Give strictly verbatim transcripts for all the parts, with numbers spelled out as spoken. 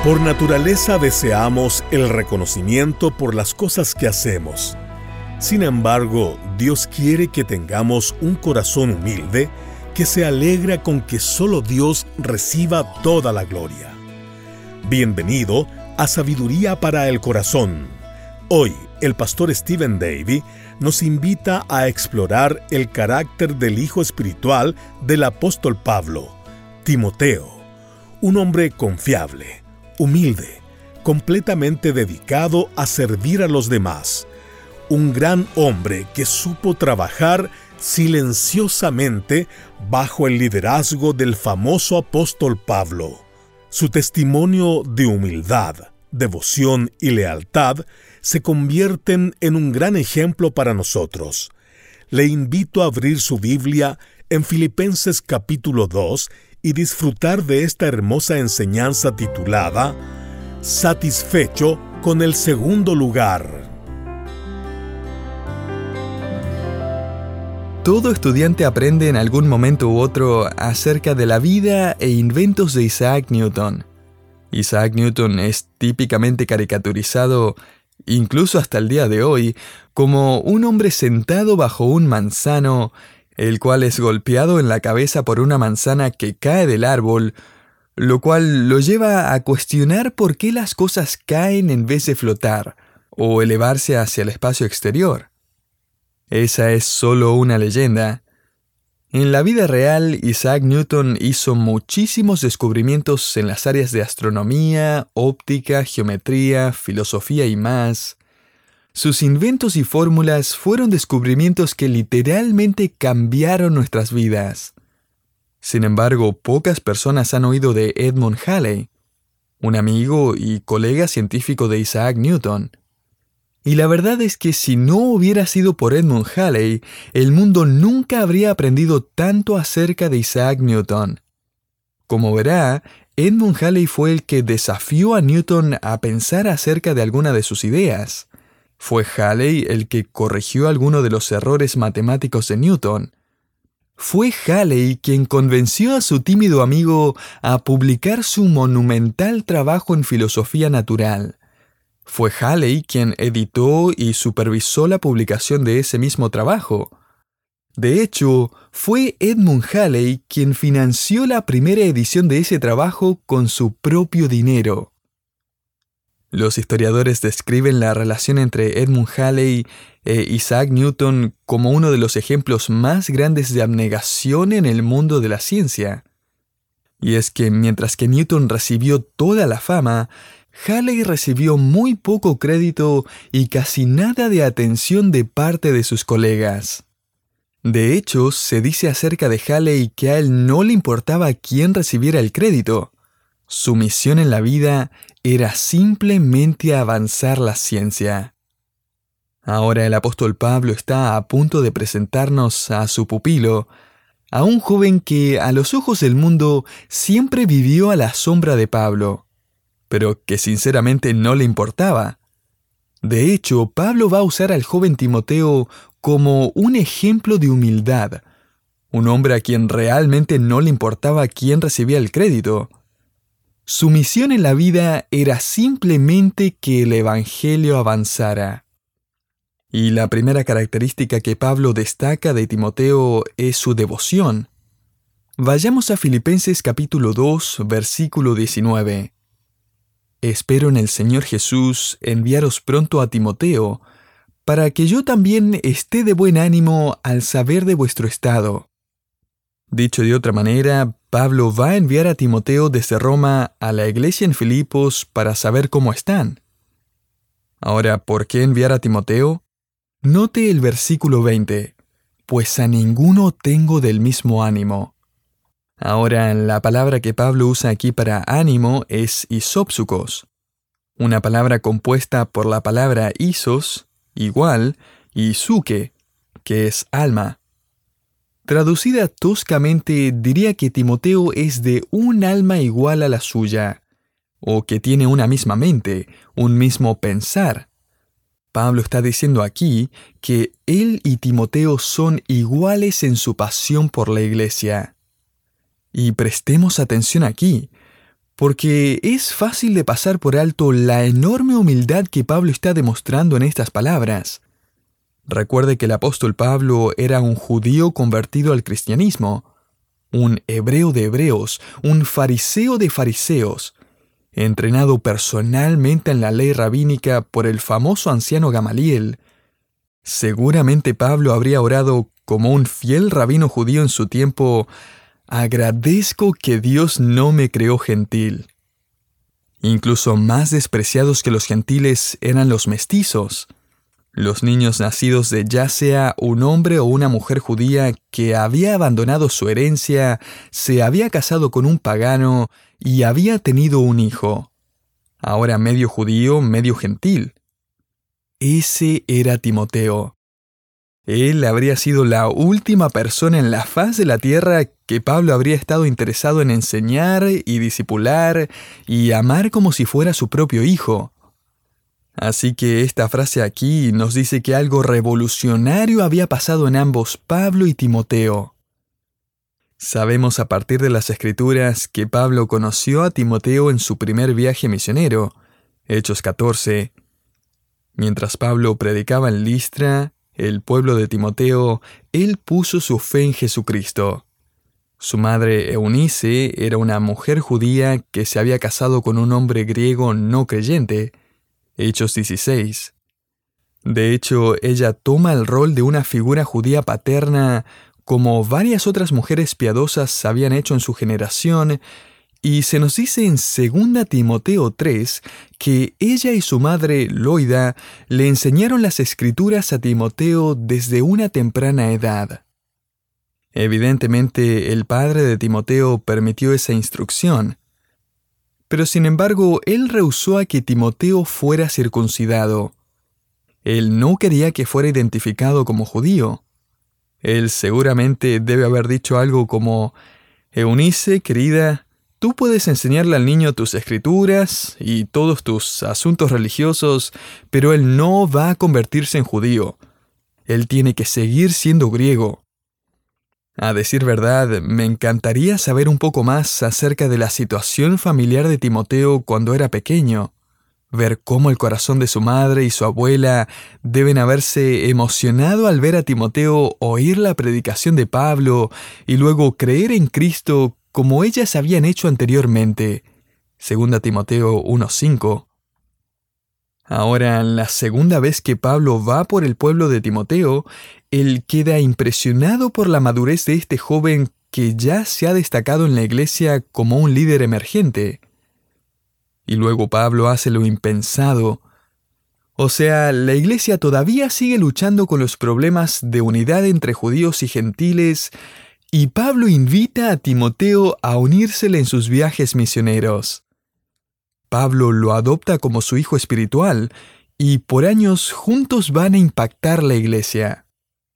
Por naturaleza deseamos el reconocimiento por las cosas que hacemos. Sin embargo, Dios quiere que tengamos un corazón humilde que se alegra con que solo Dios reciba toda la gloria. Bienvenido a Sabiduría para el Corazón. Hoy, el pastor Stephen Davey nos invita a explorar el carácter del hijo espiritual del apóstol Pablo, Timoteo, un hombre confiable, humilde, completamente dedicado a servir a los demás, un gran hombre que supo trabajar silenciosamente bajo el liderazgo del famoso apóstol Pablo. Su testimonio de humildad, devoción y lealtad se convierten en un gran ejemplo para nosotros. Le invito a abrir su Biblia en Filipenses capítulo dos y disfrutar de esta hermosa enseñanza titulada Satisfecho con el segundo lugar. Todo estudiante aprende en algún momento u otro acerca de la vida e inventos de Isaac Newton. Isaac Newton es típicamente caricaturizado, incluso hasta el día de hoy, como un hombre sentado bajo un manzano, el cual es golpeado en la cabeza por una manzana que cae del árbol, lo cual lo lleva a cuestionar por qué las cosas caen en vez de flotar o elevarse hacia el espacio exterior. Esa es solo una leyenda. En la vida real, Isaac Newton hizo muchísimos descubrimientos en las áreas de astronomía, óptica, geometría, filosofía y más. Sus inventos y fórmulas fueron descubrimientos que literalmente cambiaron nuestras vidas. Sin embargo, pocas personas han oído de Edmund Halley, un amigo y colega científico de Isaac Newton. Y la verdad es que si no hubiera sido por Edmund Halley, el mundo nunca habría aprendido tanto acerca de Isaac Newton. Como verá, Edmund Halley fue el que desafió a Newton a pensar acerca de alguna de sus ideas. Fue Halley el que corrigió alguno de los errores matemáticos de Newton. Fue Halley quien convenció a su tímido amigo a publicar su monumental trabajo en filosofía natural. Fue Halley quien editó y supervisó la publicación de ese mismo trabajo. De hecho, fue Edmund Halley quien financió la primera edición de ese trabajo con su propio dinero. Los historiadores describen la relación entre Edmund Halley e Isaac Newton como uno de los ejemplos más grandes de abnegación en el mundo de la ciencia. Y es que mientras que Newton recibió toda la fama, Halley recibió muy poco crédito y casi nada de atención de parte de sus colegas. De hecho, se dice acerca de Halley que a él no le importaba quién recibiera el crédito. Su misión en la vida era simplemente avanzar la ciencia. Ahora el apóstol Pablo está a punto de presentarnos a su pupilo, a un joven que a los ojos del mundo siempre vivió a la sombra de Pablo, pero que sinceramente no le importaba. De hecho, Pablo va a usar al joven Timoteo como un ejemplo de humildad, un hombre a quien realmente no le importaba quién recibía el crédito. Su misión en la vida era simplemente que el evangelio avanzara. Y la primera característica que Pablo destaca de Timoteo es su devoción. Vayamos a Filipenses capítulo dos, versículo diecinueve. Espero en el Señor Jesús enviaros pronto a Timoteo, para que yo también esté de buen ánimo al saber de vuestro estado. Dicho de otra manera, Pablo va a enviar a Timoteo desde Roma a la iglesia en Filipos para saber cómo están. Ahora, ¿por qué enviar a Timoteo? Note el versículo veinte, pues a ninguno tengo del mismo ánimo. Ahora, la palabra que Pablo usa aquí para ánimo es isópsukos, una palabra compuesta por la palabra isos, igual, y suke, que es alma. Traducida toscamente, diría que Timoteo es de un alma igual a la suya, o que tiene una misma mente, un mismo pensar. Pablo está diciendo aquí que él y Timoteo son iguales en su pasión por la iglesia. Y prestemos atención aquí, porque es fácil de pasar por alto la enorme humildad que Pablo está demostrando en estas palabras. Recuerde que el apóstol Pablo era un judío convertido al cristianismo, un hebreo de hebreos, un fariseo de fariseos, entrenado personalmente en la ley rabínica por el famoso anciano Gamaliel. Seguramente Pablo habría orado como un fiel rabino judío en su tiempo: agradezco que Dios no me creó gentil. Incluso más despreciados que los gentiles eran los mestizos, los niños nacidos de ya sea un hombre o una mujer judía que había abandonado su herencia, se había casado con un pagano y había tenido un hijo, ahora medio judío, medio gentil. Ese era Timoteo. Él habría sido la última persona en la faz de la tierra que Pablo habría estado interesado en enseñar y discipular y amar como si fuera su propio hijo. Así que esta frase aquí nos dice que algo revolucionario había pasado en ambos Pablo y Timoteo. Sabemos a partir de las Escrituras que Pablo conoció a Timoteo en su primer viaje misionero, Hechos catorce. Mientras Pablo predicaba en Listra, el pueblo de Timoteo, él puso su fe en Jesucristo. Su madre Eunice era una mujer judía que se había casado con un hombre griego no creyente, Hechos dieciséis. De hecho, ella toma el rol de una figura judía paterna, como varias otras mujeres piadosas habían hecho en su generación, y se nos dice en segunda Timoteo tres que ella y su madre Loida le enseñaron las Escrituras a Timoteo desde una temprana edad. Evidentemente, el padre de Timoteo permitió esa instrucción, pero sin embargo, él rehusó a que Timoteo fuera circuncidado. Él no quería que fuera identificado como judío. Él seguramente debe haber dicho algo como: Eunice, querida, tú puedes enseñarle al niño tus escrituras y todos tus asuntos religiosos, pero él no va a convertirse en judío. Él tiene que seguir siendo griego. A decir verdad, me encantaría saber un poco más acerca de la situación familiar de Timoteo cuando era pequeño, ver cómo el corazón de su madre y su abuela deben haberse emocionado al ver a Timoteo oír la predicación de Pablo y luego creer en Cristo como ellas habían hecho anteriormente. segunda Timoteo uno cinco. Ahora, la segunda vez que Pablo va por el pueblo de Timoteo, él queda impresionado por la madurez de este joven que ya se ha destacado en la iglesia como un líder emergente. Y luego Pablo hace lo impensado. O sea, la iglesia todavía sigue luchando con los problemas de unidad entre judíos y gentiles, y Pablo invita a Timoteo a unírsele en sus viajes misioneros. Pablo lo adopta como su hijo espiritual, y por años juntos van a impactar la iglesia.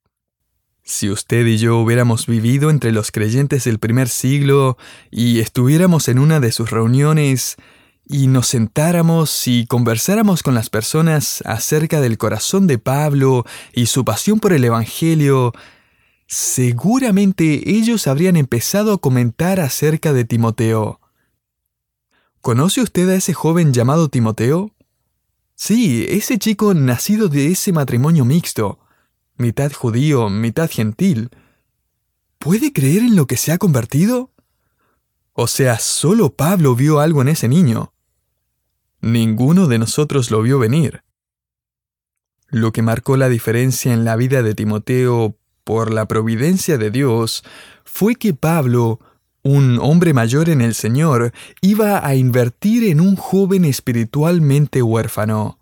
Si usted y yo hubiéramos vivido entre los creyentes del primer siglo y estuviéramos en una de sus reuniones y nos sentáramos y conversáramos con las personas acerca del corazón de Pablo y su pasión por el Evangelio, seguramente ellos habrían empezado a comentar acerca de Timoteo. ¿Conoce usted a ese joven llamado Timoteo? Sí, ese chico nacido de ese matrimonio mixto, mitad judío, mitad gentil. ¿Puede creer en lo que se ha convertido? O sea, solo Pablo vio algo en ese niño. Ninguno de nosotros lo vio venir. Lo que marcó la diferencia en la vida de Timoteo por la providencia de Dios fue que Pablo, un hombre mayor en el Señor, iba a invertir en un joven espiritualmente huérfano.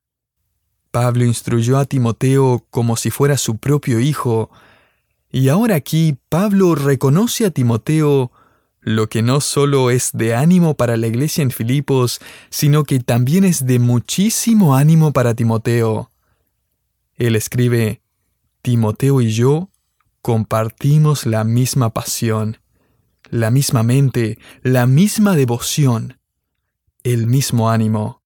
Pablo instruyó a Timoteo como si fuera su propio hijo, y ahora aquí Pablo reconoce a Timoteo lo que no solo es de ánimo para la iglesia en Filipos, sino que también es de muchísimo ánimo para Timoteo. Él escribe: Timoteo y yo compartimos la misma pasión, la misma mente, la misma devoción, el mismo ánimo.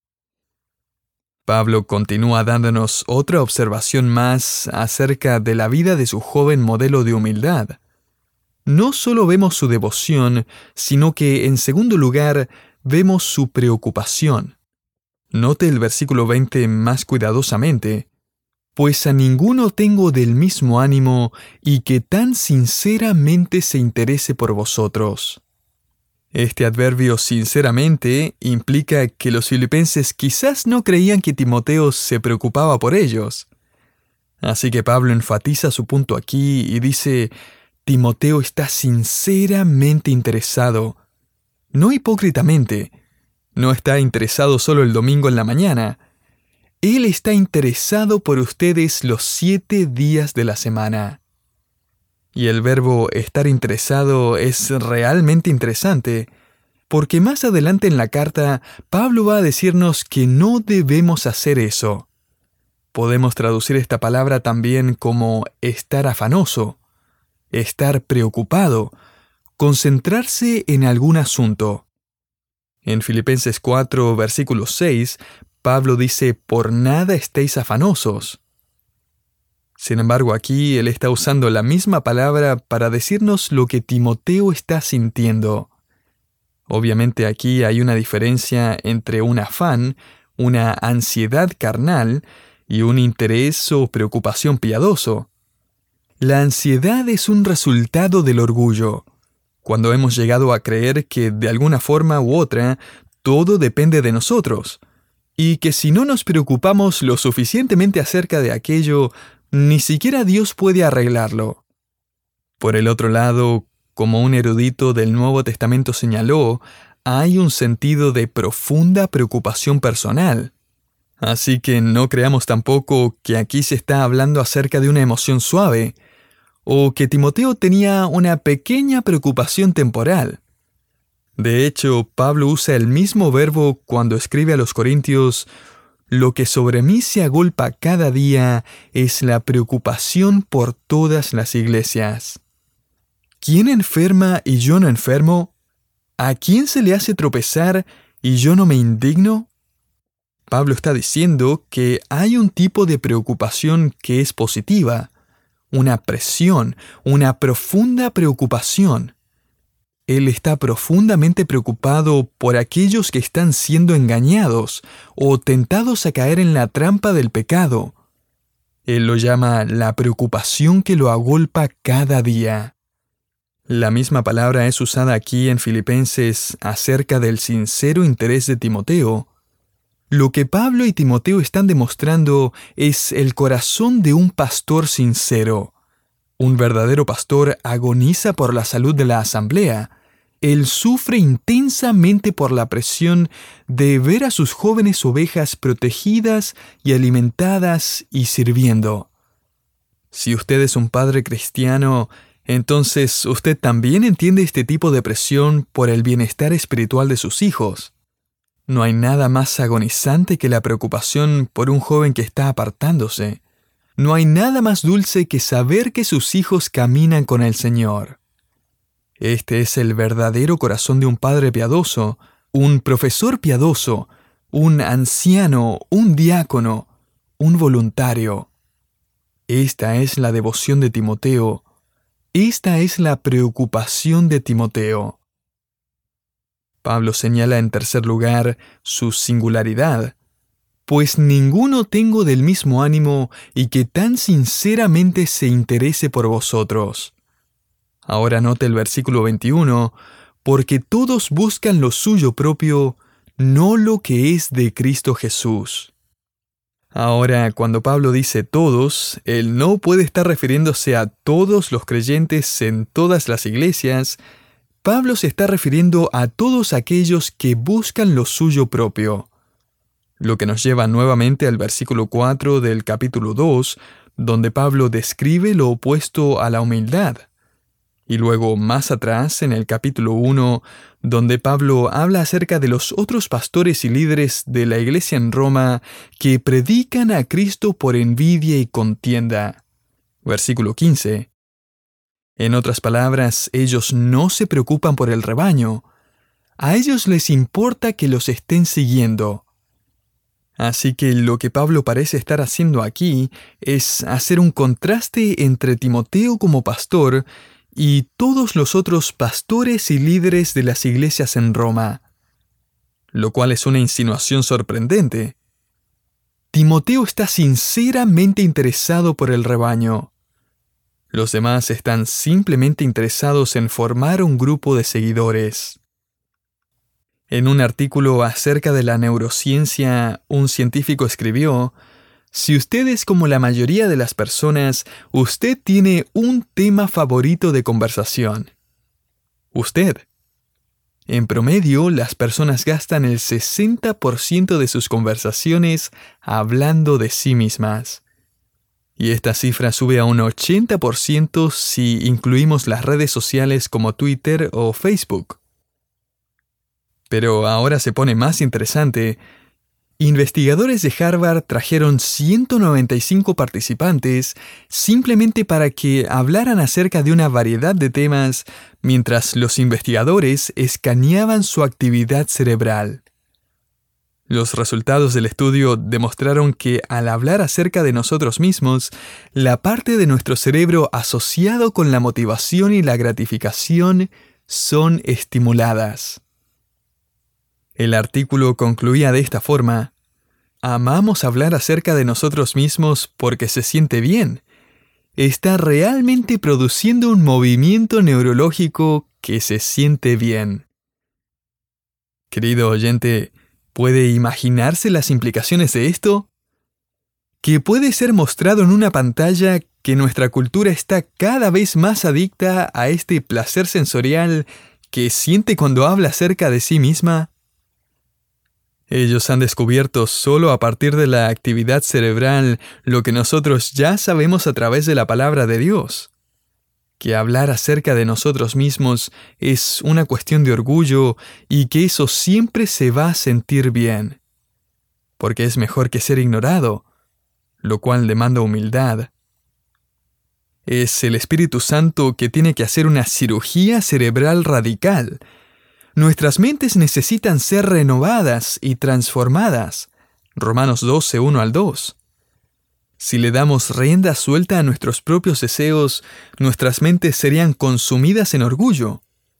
Pablo continúa dándonos otra observación más acerca de la vida de su joven modelo de humildad. No solo vemos su devoción, sino que, en segundo lugar, vemos su preocupación. Note el versículo veinte más cuidadosamente. Pues a ninguno tengo del mismo ánimo y que tan sinceramente se interese por vosotros. Este adverbio sinceramente implica que los filipenses quizás no creían que Timoteo se preocupaba por ellos. Así que Pablo enfatiza su punto aquí y dice, Timoteo está sinceramente interesado, no hipócritamente, no está interesado solo el domingo en la mañana. Él está interesado por ustedes los siete días de la semana. Y el verbo estar interesado es realmente interesante, porque más adelante en la carta, Pablo va a decirnos que no debemos hacer eso. Podemos traducir esta palabra también como estar afanoso, estar preocupado, concentrarse en algún asunto. En Filipenses cuatro, versículo seis, Pablo dice, por nada estéis afanosos. Sin embargo, aquí él está usando la misma palabra para decirnos lo que Timoteo está sintiendo. Obviamente aquí hay una diferencia entre un afán, una ansiedad carnal y un interés o preocupación piadoso. La ansiedad es un resultado del orgullo, cuando hemos llegado a creer que de alguna forma u otra todo depende de nosotros, y que si no nos preocupamos lo suficientemente acerca de aquello, ni siquiera Dios puede arreglarlo. Por el otro lado, como un erudito del Nuevo Testamento señaló, hay un sentido de profunda preocupación personal. Así que no creamos tampoco que aquí se está hablando acerca de una emoción suave, o que Timoteo tenía una pequeña preocupación temporal. De hecho, Pablo usa el mismo verbo cuando escribe a los Corintios, lo que sobre mí se agolpa cada día es la preocupación por todas las iglesias. ¿Quién enferma y yo no enfermo? ¿A quién se le hace tropezar y yo no me indigno? Pablo está diciendo que hay un tipo de preocupación que es positiva, una presión, una profunda preocupación. Él está profundamente preocupado por aquellos que están siendo engañados o tentados a caer en la trampa del pecado. Él lo llama la preocupación que lo agolpa cada día. La misma palabra es usada aquí en Filipenses acerca del sincero interés de Timoteo. Lo que Pablo y Timoteo están demostrando es el corazón de un pastor sincero. Un verdadero pastor agoniza por la salud de la asamblea. Él sufre intensamente por la presión de ver a sus jóvenes ovejas protegidas y alimentadas y sirviendo. Si usted es un padre cristiano, entonces usted también entiende este tipo de presión por el bienestar espiritual de sus hijos. No hay nada más agonizante que la preocupación por un joven que está apartándose. No hay nada más dulce que saber que sus hijos caminan con el Señor. Este es el verdadero corazón de un padre piadoso, un profesor piadoso, un anciano, un diácono, un voluntario. Esta es la devoción de Timoteo. Esta es la preocupación de Timoteo. Pablo señala en tercer lugar su singularidad. Pues ninguno tengo del mismo ánimo y que tan sinceramente se interese por vosotros. Ahora note el versículo veintiuno, porque todos buscan lo suyo propio, no lo que es de Cristo Jesús. Ahora, cuando Pablo dice todos, él no puede estar refiriéndose a todos los creyentes en todas las iglesias. Pablo se está refiriendo a todos aquellos que buscan lo suyo propio. Lo que nos lleva nuevamente al versículo cuatro del capítulo dos, donde Pablo describe lo opuesto a la humildad. Y luego más atrás, en el capítulo uno, donde Pablo habla acerca de los otros pastores y líderes de la iglesia en Roma que predican a Cristo por envidia y contienda. Versículo quince. En otras palabras, ellos no se preocupan por el rebaño. A ellos les importa que los estén siguiendo. Así que lo que Pablo parece estar haciendo aquí es hacer un contraste entre Timoteo como pastor y todos los otros pastores y líderes de las iglesias en Roma. lo cual es una insinuación sorprendente. Timoteo está sinceramente interesado por el rebaño. Los demás están simplemente interesados en formar un grupo de seguidores. En un artículo acerca de la neurociencia, un científico escribió: si usted es como la mayoría de las personas, usted tiene un tema favorito de conversación. Usted. En promedio, las personas gastan el sesenta por ciento de sus conversaciones hablando de sí mismas. Y esta cifra sube a un ochenta por ciento si incluimos las redes sociales como Twitter o Facebook. Pero ahora se pone más interesante. Investigadores de Harvard trajeron ciento noventa y cinco participantes simplemente para que hablaran acerca de una variedad de temas mientras los investigadores escaneaban su actividad cerebral. Los resultados del estudio demostraron que al hablar acerca de nosotros mismos, la parte de nuestro cerebro asociado con la motivación y la gratificación son estimuladas. El artículo concluía de esta forma: amamos hablar acerca de nosotros mismos porque se siente bien. Está realmente produciendo un movimiento neurológico que se siente bien. Querido oyente, ¿puede imaginarse las implicaciones de esto? Que puede ser mostrado en una pantalla que nuestra cultura está cada vez más adicta a este placer sensorial que siente cuando habla acerca de sí misma. Ellos han descubierto solo a partir de la actividad cerebral lo que nosotros ya sabemos a través de la palabra de Dios: que hablar acerca de nosotros mismos es una cuestión de orgullo y que eso siempre se va a sentir bien, porque es mejor que ser ignorado, lo cual demanda humildad. Es el Espíritu Santo que tiene que hacer una cirugía cerebral radical. Nuestras mentes necesitan ser renovadas y transformadas. Romanos doce, uno al dos. Si le damos rienda suelta a nuestros propios deseos, nuestras mentes serían consumidas en orgullo.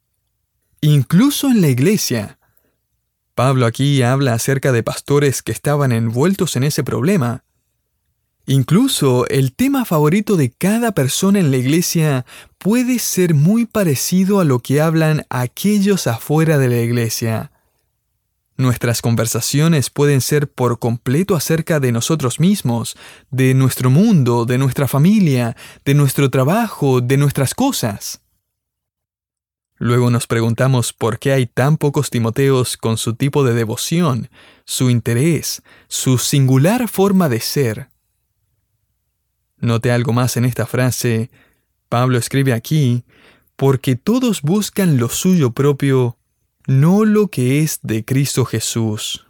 Incluso en la iglesia. Pablo aquí habla acerca de pastores que estaban envueltos en ese problema. Incluso el tema favorito de cada persona en la iglesia puede ser muy parecido a lo que hablan aquellos afuera de la iglesia. Nuestras conversaciones pueden ser por completo acerca de nosotros mismos, de nuestro mundo, de nuestra familia, de nuestro trabajo, de nuestras cosas. Luego nos preguntamos por qué hay tan pocos Timoteos con su tipo de devoción, su interés, su singular forma de ser. Note algo más en esta frase. Pablo escribe aquí: porque todos buscan lo suyo propio, no lo que es de Cristo Jesús.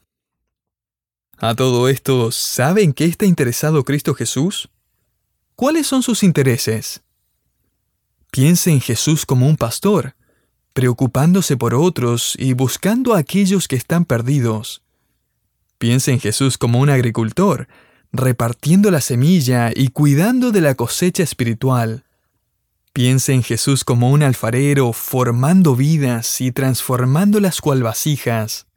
A todo esto, ¿sabe en qué está interesado Cristo Jesús? ¿Cuáles son sus intereses? Piense en Jesús como un pastor, preocupándose por otros y buscando a aquellos que están perdidos. Piense en Jesús como un agricultor, repartiendo la semilla y cuidando de la cosecha espiritual. Piense en Jesús como un alfarero, formando vidas y transformándolas cual vasijas.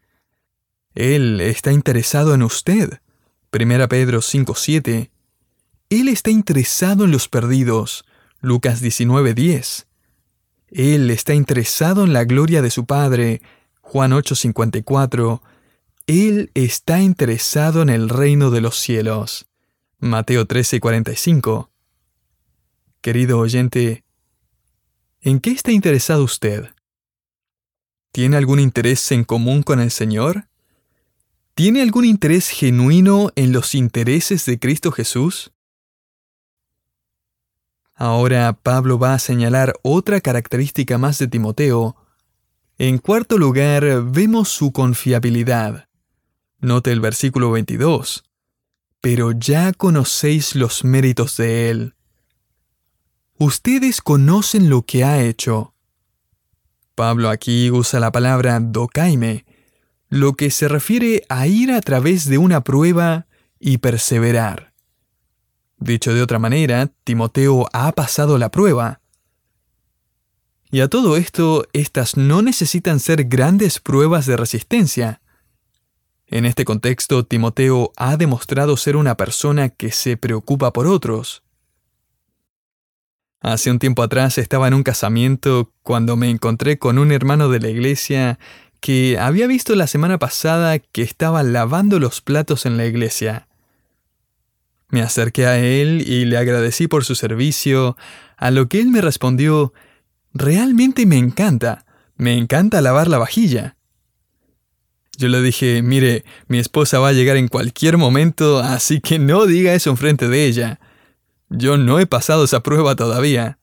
Él está interesado en usted. Primera Pedro cinco, siete. Él está interesado en los perdidos. Lucas diecinueve, diez. Él está interesado en la gloria de su Padre. Juan ocho, cincuenta y cuatro. Él está interesado en el reino de los cielos. Mateo trece, cuarenta y cinco. Querido oyente, ¿en qué está interesado usted? ¿Tiene algún interés en común con el Señor? ¿Tiene algún interés genuino en los intereses de Cristo Jesús? Ahora Pablo va a señalar otra característica más de Timoteo. En cuarto lugar, vemos su confiabilidad. Note el versículo veintidós. Pero ya conocéis los méritos de él. Ustedes conocen lo que ha hecho. Pablo aquí usa la palabra dokaime, lo que se refiere a ir a través de una prueba y perseverar. Dicho de otra manera, Timoteo ha pasado la prueba. Y a todo esto, estas no necesitan ser grandes pruebas de resistencia. En este contexto, Timoteo ha demostrado ser una persona que se preocupa por otros. Hace un tiempo atrás estaba en un casamiento cuando me encontré con un hermano de la iglesia que había visto la semana pasada que estaba lavando los platos en la iglesia. Me acerqué a él y le agradecí por su servicio, a lo que él me respondió: «Realmente me encanta, me encanta lavar la vajilla». Yo le dije: «Mire, mi esposa va a llegar en cualquier momento, así que no diga eso enfrente de ella. Yo no he pasado esa prueba todavía».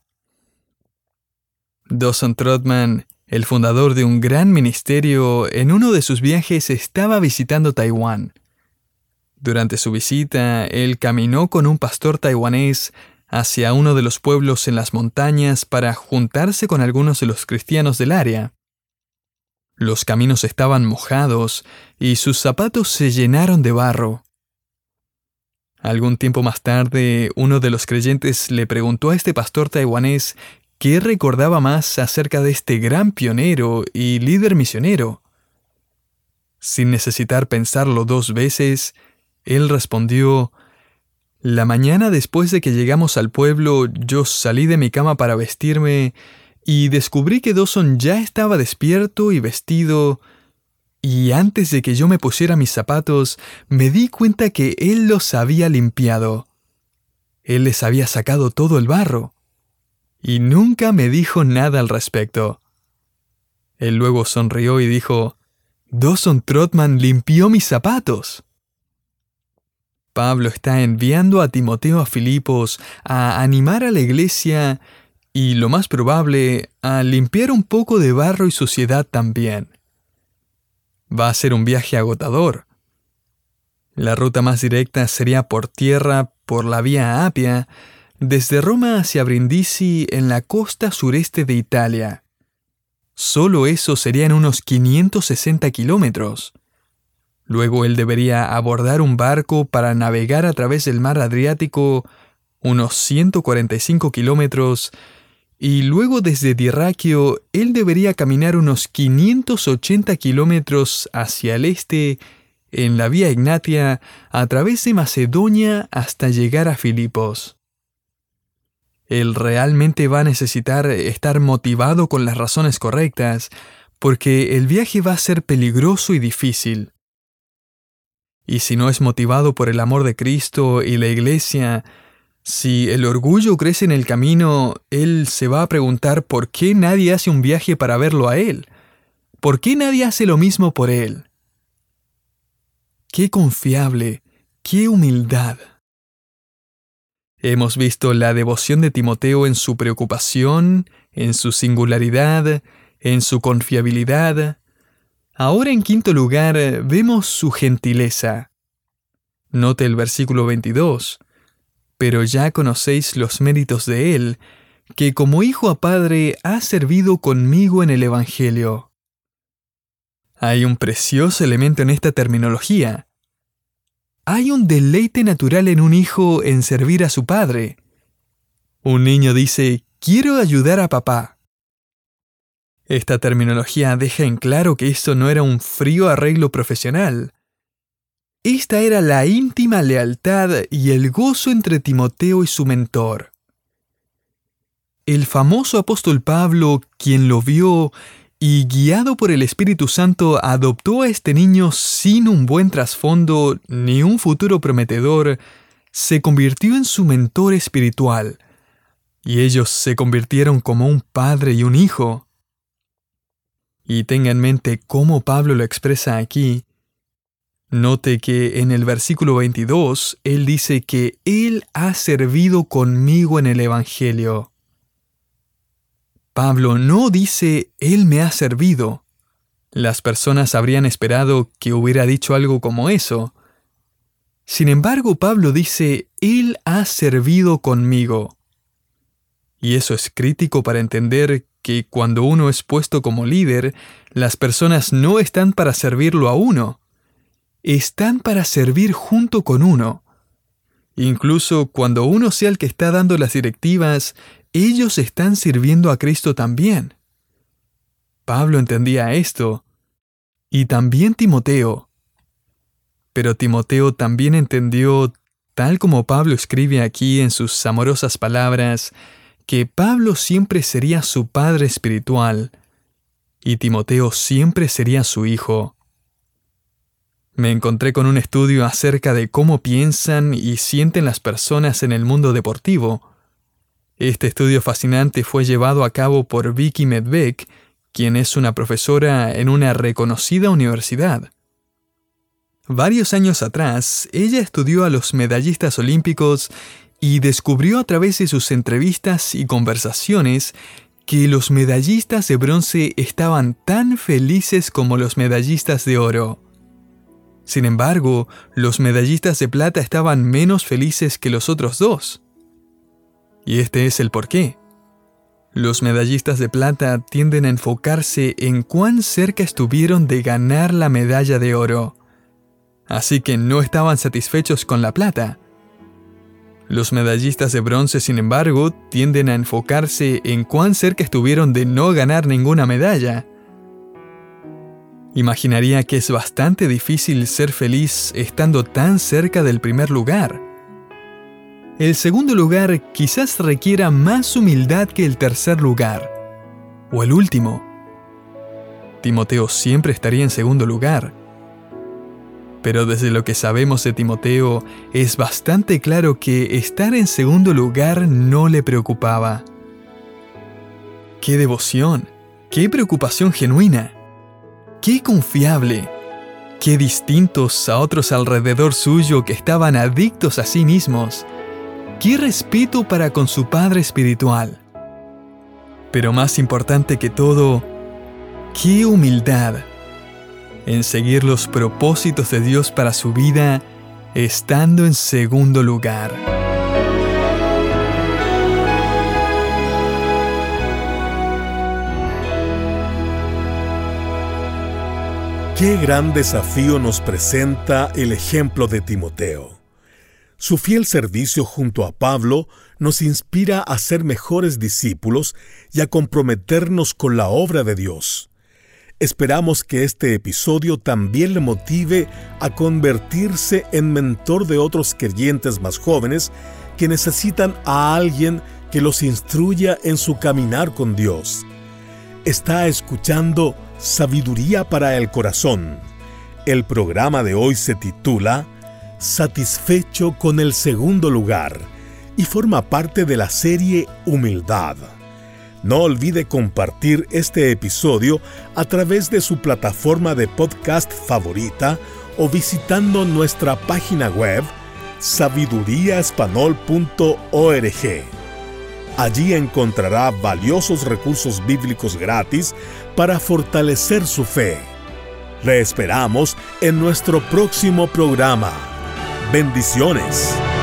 Dawson Trotman, el fundador de un gran ministerio, en uno de sus viajes estaba visitando Taiwán. Durante su visita, él caminó con un pastor taiwanés hacia uno de los pueblos en las montañas para juntarse con algunos de los cristianos del área. Los caminos estaban mojados y sus zapatos se llenaron de barro. Algún tiempo más tarde, uno de los creyentes le preguntó a este pastor taiwanés qué recordaba más acerca de este gran pionero y líder misionero. Sin necesitar pensarlo dos veces, él respondió: «La mañana después de que llegamos al pueblo, yo salí de mi cama para vestirme y descubrí que Dawson ya estaba despierto y vestido, y antes de que yo me pusiera mis zapatos, me di cuenta que él los había limpiado. Él les había sacado todo el barro, y nunca me dijo nada al respecto». Él luego sonrió y dijo: «Dawson Trotman limpió mis zapatos». Pablo está enviando a Timoteo a Filipos a animar a la iglesia y, lo más probable, a limpiar un poco de barro y suciedad también. Va a ser un viaje agotador. La ruta más directa sería por tierra por la vía Apia, desde Roma hacia Brindisi en la costa sureste de Italia. Solo eso serían unos quinientos sesenta kilómetros. Luego él debería abordar un barco para navegar a través del mar Adriático unos ciento cuarenta y cinco kilómetros, y luego desde Dirraquio él debería caminar unos quinientos ochenta kilómetros hacia el este en la vía Egnatia a través de Macedonia hasta llegar a Filipos. Él realmente va a necesitar estar motivado con las razones correctas, porque el viaje va a ser peligroso y difícil. Y si no es motivado por el amor de Cristo y la iglesia, si el orgullo crece en el camino, él se va a preguntar por qué nadie hace un viaje para verlo a él. ¿Por qué nadie hace lo mismo por él? ¡Qué confiable! ¡Qué humildad! Hemos visto la devoción de Timoteo en su preocupación, en su singularidad, en su confiabilidad. Ahora, en quinto lugar, vemos su gentileza. Note el versículo veintidós. «Pero ya conocéis los méritos de él, que como hijo a padre ha servido conmigo en el Evangelio». Hay un precioso elemento en esta terminología. Hay un deleite natural en un hijo en servir a su padre. Un niño dice: «Quiero ayudar a papá». Esta terminología deja en claro que esto no era un frío arreglo profesional. Esta era la íntima lealtad y el gozo entre Timoteo y su mentor. El famoso apóstol Pablo, quien lo vio y guiado por el Espíritu Santo adoptó a este niño sin un buen trasfondo ni un futuro prometedor, se convirtió en su mentor espiritual, y ellos se convirtieron como un padre y un hijo. Y tenga en mente cómo Pablo lo expresa aquí. Note que en el versículo veintidós, él dice que él ha servido conmigo en el Evangelio. Pablo no dice, él me ha servido. Las personas habrían esperado que hubiera dicho algo como eso. Sin embargo, Pablo dice, él ha servido conmigo. Y eso es crítico para entender que cuando uno es puesto como líder, las personas no están para servirlo a uno. Están para servir junto con uno. Incluso cuando uno sea el que está dando las directivas, ellos están sirviendo a Cristo también. Pablo entendía esto, y también Timoteo. Pero Timoteo también entendió, tal como Pablo escribe aquí en sus amorosas palabras, que Pablo siempre sería su padre espiritual y Timoteo siempre sería su hijo. Me encontré con un estudio acerca de cómo piensan y sienten las personas en el mundo deportivo. Este estudio fascinante fue llevado a cabo por Vicky Medvec, quien es una profesora en una reconocida universidad. Varios años atrás, ella estudió a los medallistas olímpicos y descubrió a través de sus entrevistas y conversaciones que los medallistas de bronce estaban tan felices como los medallistas de oro. Sin embargo, los medallistas de plata estaban menos felices que los otros dos. Y este es el porqué. Los medallistas de plata tienden a enfocarse en cuán cerca estuvieron de ganar la medalla de oro. Así que no estaban satisfechos con la plata. Los medallistas de bronce, sin embargo, tienden a enfocarse en cuán cerca estuvieron de no ganar ninguna medalla. Imaginaría que es bastante difícil ser feliz estando tan cerca del primer lugar. El segundo lugar quizás requiera más humildad que el tercer lugar, o el último. Timoteo siempre estaría en segundo lugar. Pero desde lo que sabemos de Timoteo, es bastante claro que estar en segundo lugar no le preocupaba. ¡Qué devoción! ¡Qué preocupación genuina! ¡Qué confiable! ¡Qué distintos a otros alrededor suyo que estaban adictos a sí mismos! ¡Qué respeto para con su padre espiritual! Pero más importante que todo, ¡qué humildad! En seguir los propósitos de Dios para su vida, estando en segundo lugar. Qué gran desafío nos presenta el ejemplo de Timoteo. Su fiel servicio junto a Pablo nos inspira a ser mejores discípulos y a comprometernos con la obra de Dios. Esperamos que este episodio también le motive a convertirse en mentor de otros creyentes más jóvenes que necesitan a alguien que los instruya en su caminar con Dios. Está escuchando Sabiduría para el Corazón. El programa de hoy se titula Satisfecho con el segundo lugar y forma parte de la serie Humildad. No olvide compartir este episodio a través de su plataforma de podcast favorita o visitando nuestra página web sabiduría espanol punto org. Allí encontrará valiosos recursos bíblicos gratis para fortalecer su fe. Le esperamos en nuestro próximo programa. Bendiciones.